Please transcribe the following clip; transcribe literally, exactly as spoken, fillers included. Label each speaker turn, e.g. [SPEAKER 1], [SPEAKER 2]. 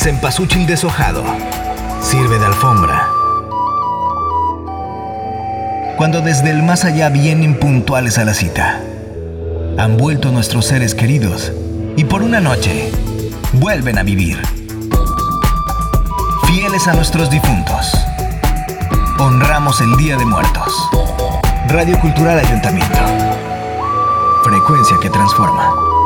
[SPEAKER 1] cempasúchil deshojado sirve de alfombra. Cuando desde el más allá vienen puntuales a la cita, han vuelto nuestros seres queridos y por una noche vuelven a vivir. Fieles a nuestros difuntos, honramos el Día de Muertos. Radio Cultural Ayuntamiento. Frecuencia que transforma.